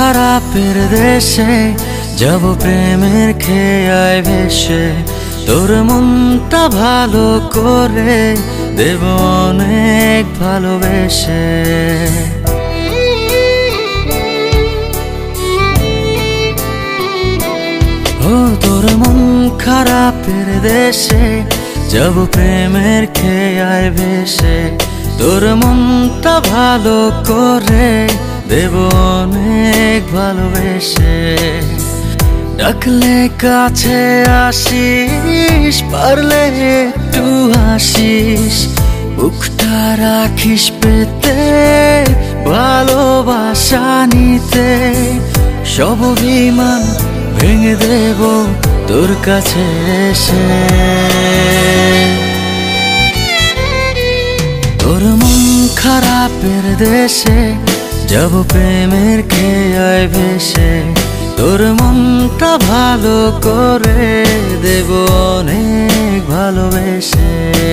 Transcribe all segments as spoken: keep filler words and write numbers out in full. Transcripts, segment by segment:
খারাপের দেশে যাব প্রেমের খেয়ায় ভেসে, তোর মনটা ভালো করে দেব অনেক ভালোবেসে। ও তোর মন খারাপের দেশে যাব প্রেমের খেয়ায় ভেসে, তোর মনটা ভালো করে দেব অনেক ভালোবেসে। ডাকলে কাছে আসিস, পারলে একটু হাসিস, বুকটা রাখিস পেতে ভালোবাসা নিতে। সব অভিমান ভেঙে দেব তোর কাছে এসে। তোর মন খারাপের দেশে যাব প্রেমের খেয়ায় ভেসে, তোর মনটা ভালো করে দেব অনেক ভালোবেসে।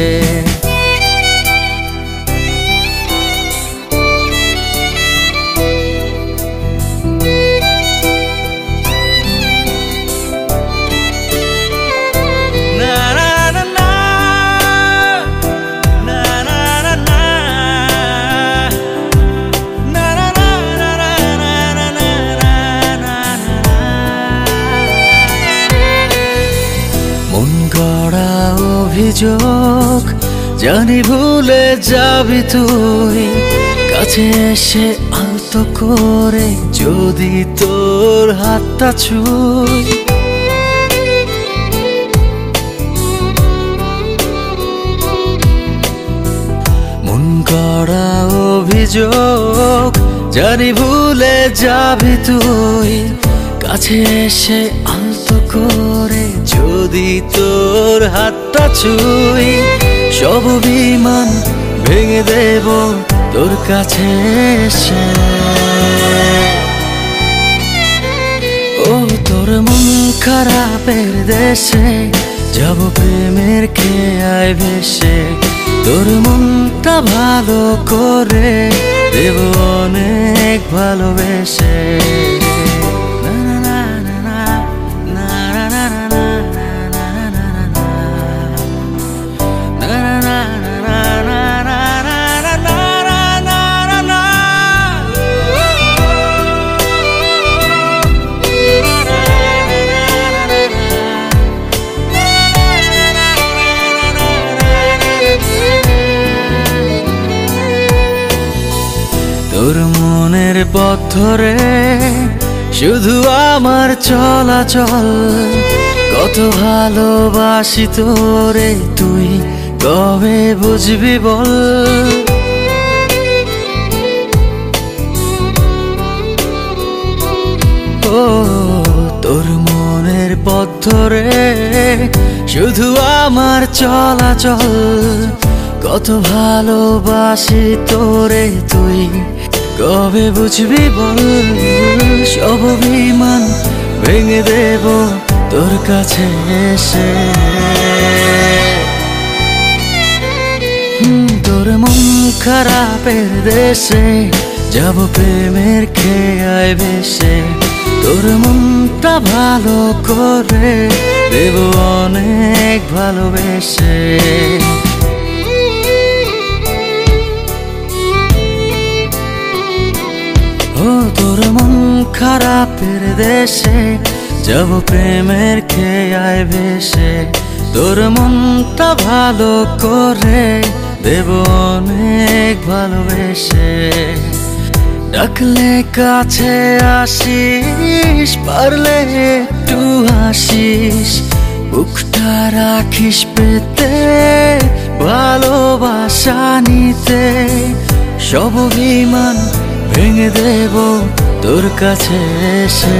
অভিযোগ জানি ভুলে যাবি তুই, কাছে এসে আলতো করে যদি তোর হাতটা ছুঁই। মন গড়া অভিযোগ জানি ভুলে যাবি তুই, কাছে এসে আলতো করে যদি তোর হাতটা ছুঁই। সব অভিমান ভেঙে দেব তোর কাছে এসে। ও তোর মন খারাপের দেশে যাব প্রেমের খেয়ায় ভেসে, তোর মনটা ভালো করে দেব অনেক ভালোবেসে। তোর মনের পথ ধরে শুধু আমার চলাচল, কত ভালোবাসি তোরে তুই কবে বুঝবি বল। ও তোর মনের পথ ধরে শুধু আমার চলাচল, কত ভালোবাসি তোরে তুই কবে বুঝবি বল। সব অভিমান ভেঙে দেব তোর কাছে এসে। তোর মন খারাপের দেশে যাব প্রেমের খেয়ায় ভেসে, তোর মনটা ভালো করে দেব অনেক ভালোবেসে। ও তোর মন খারাপের দেশে যাব প্রেমের খেয়ায় ভেসে, তোর মনটা ভালো করে দেব অনেক ভালোবেসে। ডাকলে কাছে আসিস, পারলে একটু হাসিস, বুকটা রাখিস পেতে ভালোবাসা নিতে। সব অভিমান ভেঙে দেব তোর কাছে এসে।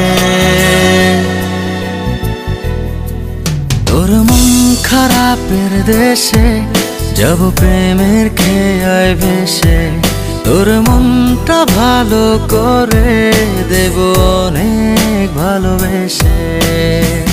তোর মন খারাপের দেশে যাব প্রেমের খেয়ায় ভেসে, তোর মনটা ভালো করে দেব অনেক ভালোবেসে।